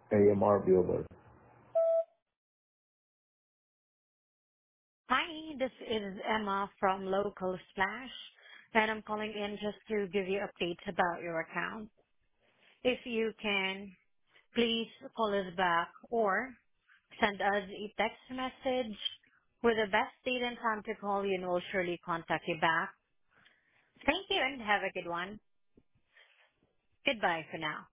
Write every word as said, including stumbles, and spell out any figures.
A M R Builder. Hi, this is Emma from Local Splash, and I'm calling in just to give you updates about your account. If you can, please call us back or send us a text message with the best date and time to call you, and we'll surely contact you back. Thank you, and have a good one. Goodbye for now.